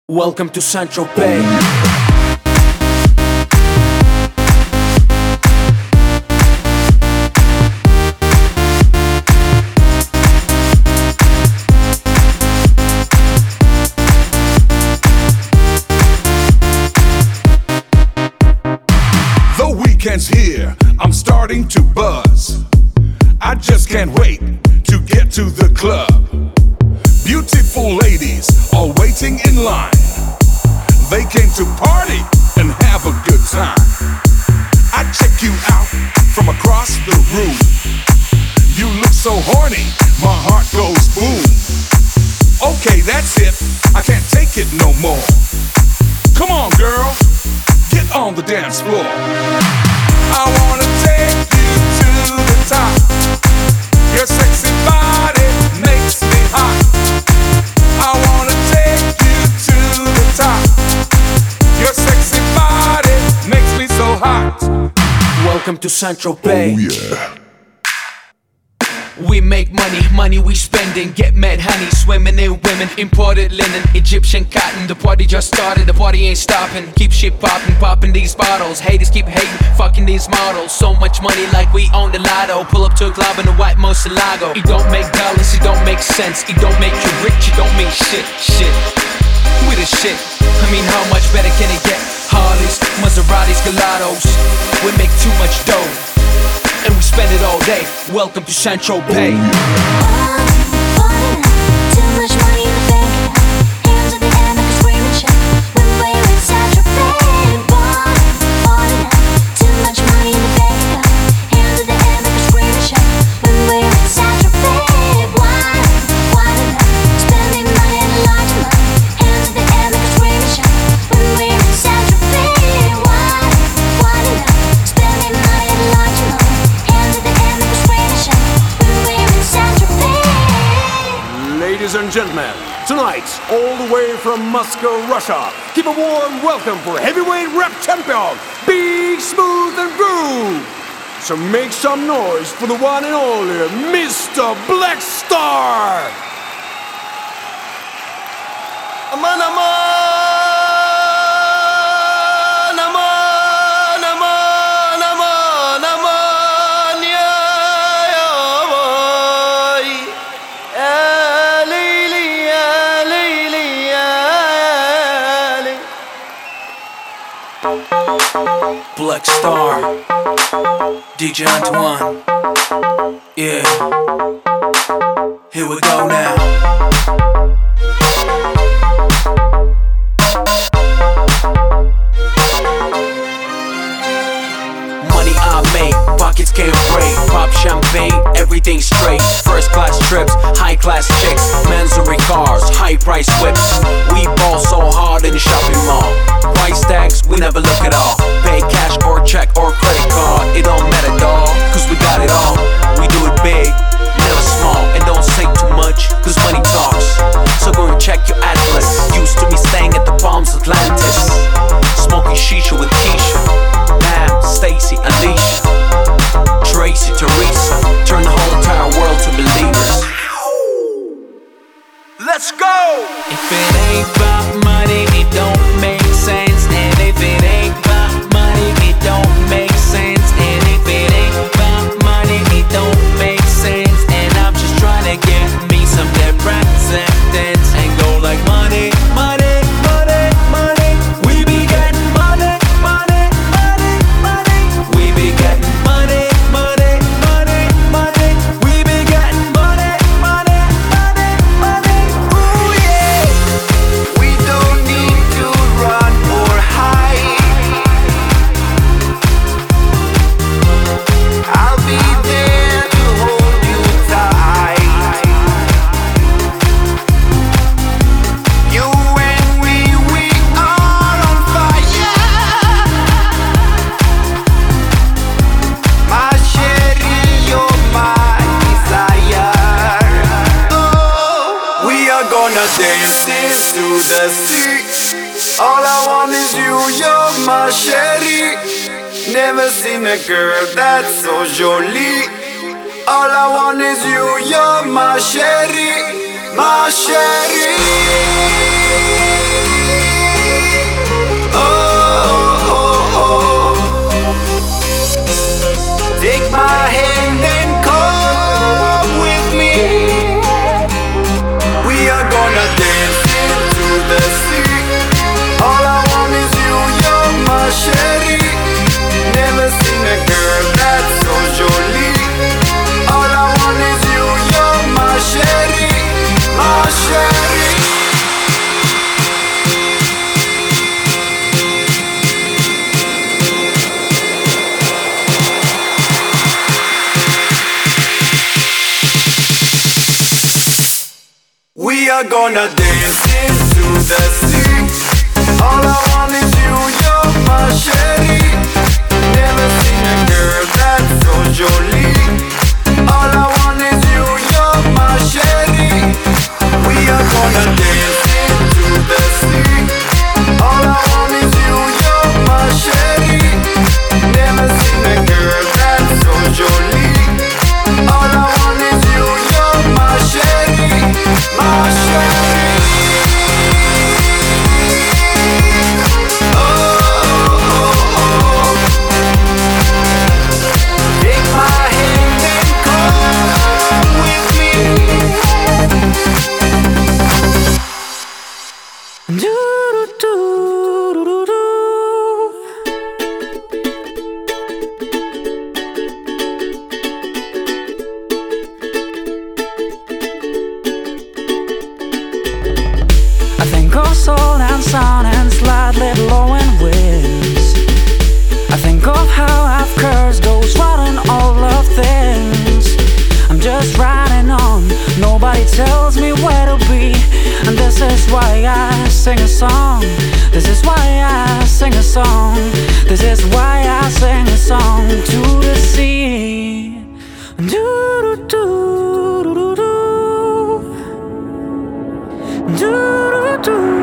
Welcome to Central Bay. The weekend's here, I'm starting to buzz. I just can't wait to get to the club. Beautiful ladies all waiting in line. They came to party and have a good time. I check you out from across the room. You look so horny, my heart goes boom. Okay, that's it, I can't take it no more. Come on, girl, get on the dance floor. I wanna take you to the top. Your sexy body makes me hot. I wanna take you to the top. Your sexy body makes me so hot. Welcome to Central Bay. Oh yeah. We make money we spending. Get mad honey, swimming in women. Imported linen, Egyptian cotton. The party just started, the party ain't stopping. Keep shit popping these bottles. Haters keep hating, fucking these models. So much money like we own the lotto. Pull up to a club in a white Murcielago. It don't make dollars, it don't make sense. It don't make you rich, it don't mean shit. We the shit, I mean how much better can it get? Harleys, Maseratis, Gelatos. We make too much dough and we spend it all day. Welcome to Central Bay. Too much money in the bank. Hands in the air, make us scream and shout when we're in Central Bay. Too much money in the bank. Hands in the air, make us scream and shout when we're in Central Bay. Spending money in a large amount. Hands in the air, make us scream and shout when we're in Central Bay. Spending money in a large amount. Hands in the air, make us scream and shout when we're in Central Bay. Ladies and gentlemen, tonight, all the way from Moscow, Russia, give a warm welcome for heavyweight rap champion, Big Smooth and Groove. So make some noise for the one and only Mr. Black Star. Aman, aman, aman, aman, aman, aman, yeah, yeah, boy. Black Star, DJ Antoine. Yeah, here we go now. Money I make, pockets can't break. Pop champagne, everything straight. First class trips, high class chicks. Mansory cars, high price whips. We ball so hard in the shopping mall. Price tags, we never look at all. Pay cash or check or credit card. It don't matter dawg, cause we got it all. We do it big, never small. And don't say too much, cause money talks. So go and check your atlas. Used to be staying at the Palms Atlantis. Smoking shisha with Keisha. Pam, Stacy, Alicia, Tracy, Teresa. Turn the whole entire world to believers. Let's go! If it ain't about money, it don't make sense. And if it ain't about money, it don't make sense. And if it ain't about money, it don't make sense. And I'm just trying to get me some different sentence and go like money, money, money, money. We be getting money, money, money, money. We be getting money, money, money, money. We be getting money, money, money, money. Ooh yeah. We don't need to run or hide. I'll be there to hold you tight. You and we are on fire. My chérie, you're my desire. Oh, we are gonna dance into the sea. All I want is you, you're my chérie. Never seen a girl that's so jolie. All I want is you, you're my chérie, my chérie. are gonna dance into the sea. All I want is you, you're my sherry. Never seen a girl that's so jolie. All I want is you, you're my sherry. We are gonna dance into the sea. All I want is you, you're my sherry. Never seen a girl that's so jolie. All I want is you, you're my sherry, my sherry. Oh, oh, oh. Take my hand and come with me. I think of soul and sun and slightly blowing winds. I think of how I've cursed those rotten old love things. I'm just riding on, nobody tells me where to be. And this is why I sing a song. This is why I sing a song. This is why I sing a song to the sea. Do do do do do do do do.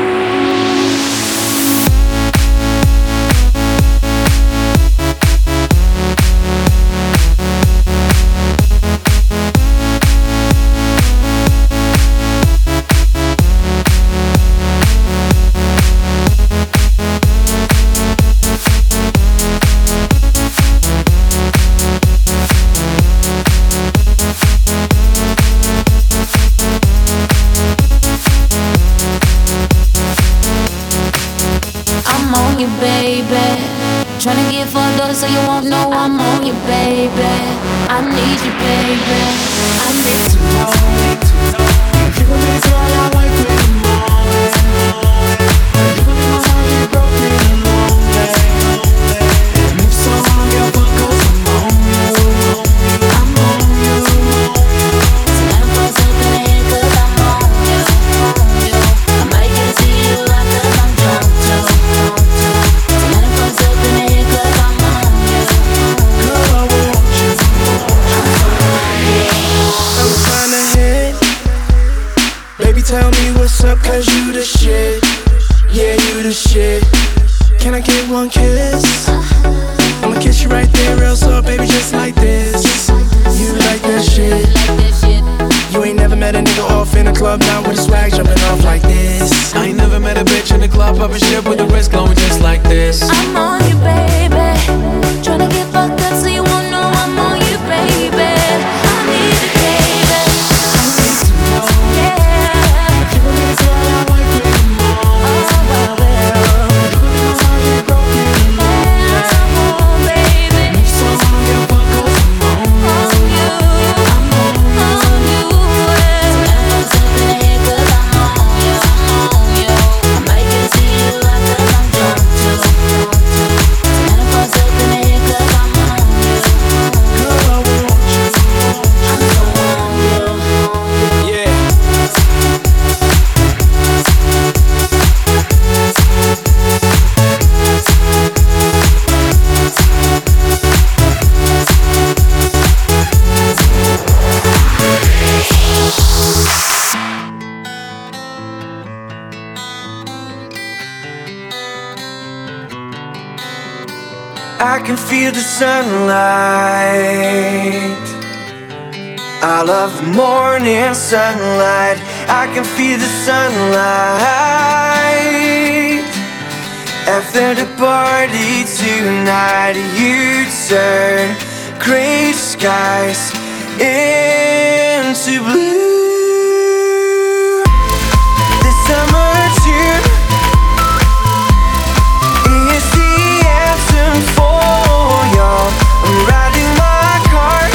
You, baby. Tryna get fucked up so you won't know I'm on you, baby. I need you, baby. I need to know. You can be so I like in the morning. You can be my heart, you broke me alone, babe. And if so, I don't give a fuck 'cause I'm on you. I'm on you. Tonight I'm something in here 'cause I'm on you. I might get to you like 'cause I'm drunk too. Tell me what's up, cause you the shit. Yeah, you the shit. Can I get one kiss? I'ma kiss you right there, real slow, baby, just like this. You like that shit. You ain't never met a nigga off in a club now with a swag jumping off like this. I ain't never met a bitch in the club popping shit with the wrist going just like this. I'm on you, baby. Tryna get fucked up so you won't know I'm on you, baby. I need you, baby. I need to know, yeah. You can be so I like in the morning. Oh, I will. You can be my heart, you broke me alone. I'm on, baby. And if so, I don't give a fuck 'cause I'm on you. I'm on you. Tonight I'm something in here 'cause I'm on you. I might get to you like 'cause I'm drunk too. Tonight I'm something in here 'cause I'm on you. Girl, I want you. I'm so on you. Yeah. I can feel the sunlight. I love the morning sunlight. I can feel the sunlight. After the party tonight, you turn gray skies into blue. This summer tune is the anthem for y'all. I'm riding my car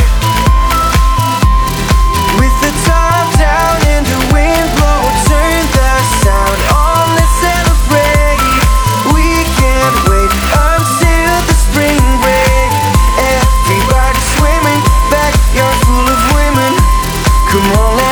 with the top down and the wind blow. Turn the sound on, let's celebrate. We can't wait until the spring break. Everybody's swimming, backyard full of women. Come on, let's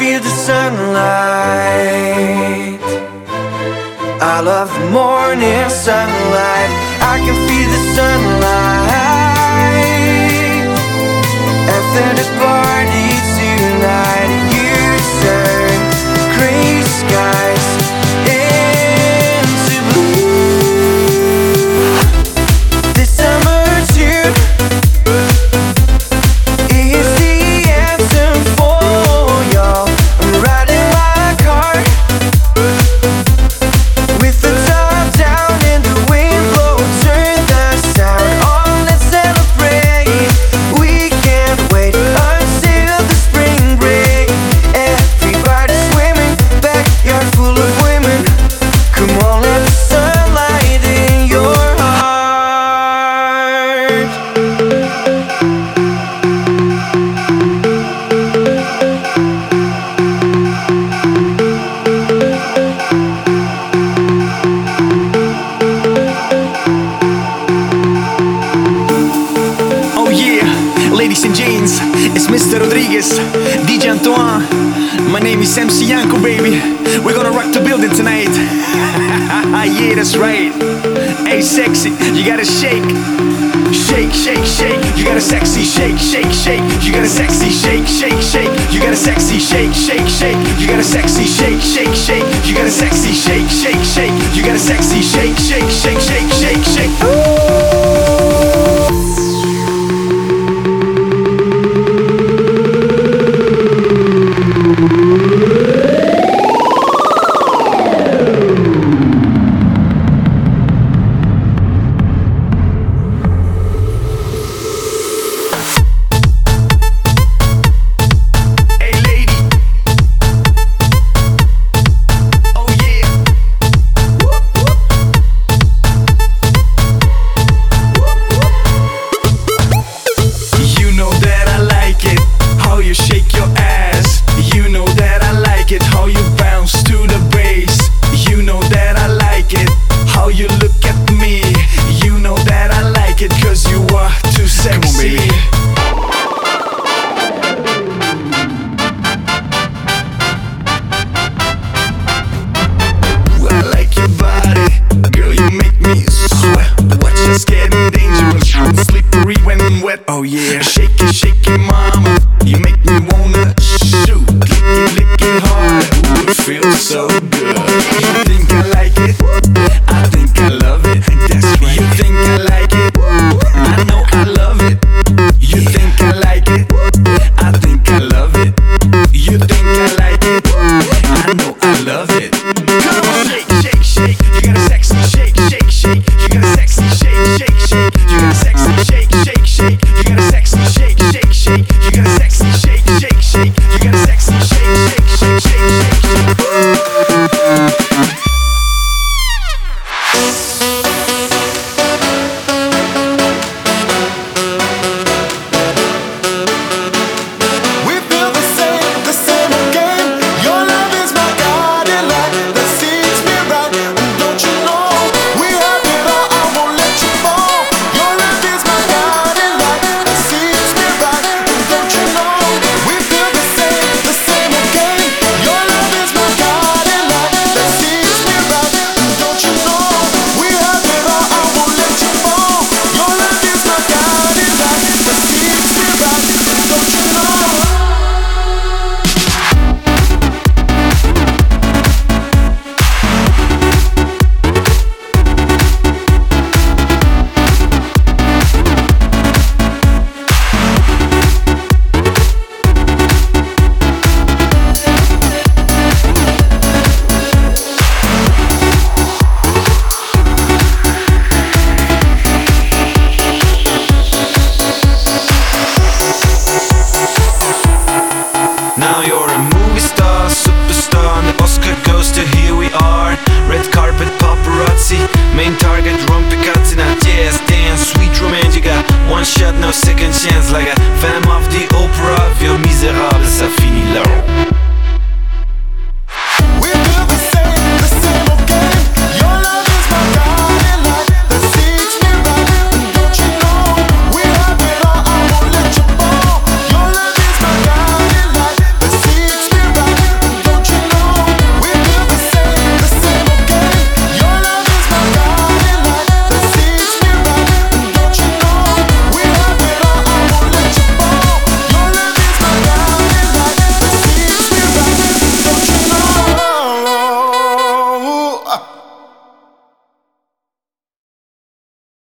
feel the sunlight. I love the morning sunlight. I can feel the sunlight. After the party tonight, you turn gray skies into blue. This summer tune is the anthem for y'all. I'm riding my car with the top down and the wind blow. Turn the sound on, let's celebrate. We can't wait until the spring break. Everybody's swimming, backyard full of women. Come on, let the sunlight in your heart. Oh yeah, ladies and gents, it's Mr. Rodriguez, DJ Antoine. My name is MC Yanko, baby. We're gonna rock the building tonight. Yeah, that's right. Hey, sexy, you gotta shake. Shake, shake, shake. You got a sexy shake, shake, shake. You got a sexy shake, shake, shake. You got a sexy shake, shake, shake. You got a sexy shake, shake, shake. You got a sexy shake, shake, shake. You got a sexy shake, shake, shake, shake, shake, shake. Hey lady. Oh yeah. You know that I like it, how you shake your ass. You know that I like it, how you bounce to the bass. You know that I like it, how you look at me. You know that I like it, cause you are too sexy. Come on, baby. I like your body, girl, you make me sweat. Watch us getting dangerous, slippery when wet. Oh yeah, shake it, mama. You make me wanna shoot, lick it hard. Ooh, it feels so good. You think I like it? I think I love it. That's right. You think I like it? I know I love it. You think I like it? I think I love it. You think I like it? I know I love it. Come on, shake, shake, shake. You got a sexy shake, shake, shake. You got a sexy shake, shake, shake. You got a sexy shake, shake, shake. You got a sexy shake, shake, shake. You got a sexy shake, shake, shake. You got a sexy shake, shake, shake, shake, shake, shake. We feel the same again. Your love is my guiding light that sees me right. And don't you know we have it all? I won't let you fall. Your love is my guiding light that sees me right. And don't you know we feel the same again. Your love is my guiding light that sees me right. And don't you know we have it all? I won't let you fall. Your love is my guiding light that sees me right. And don't you know? Now you're a movie star, superstar, and the Oscar goes to Here We Are. Red carpet paparazzi, main target Rompicazzi. Now yes, dance, sweet romance. You got one shot, no second chance. Like a Phantom of the Opera.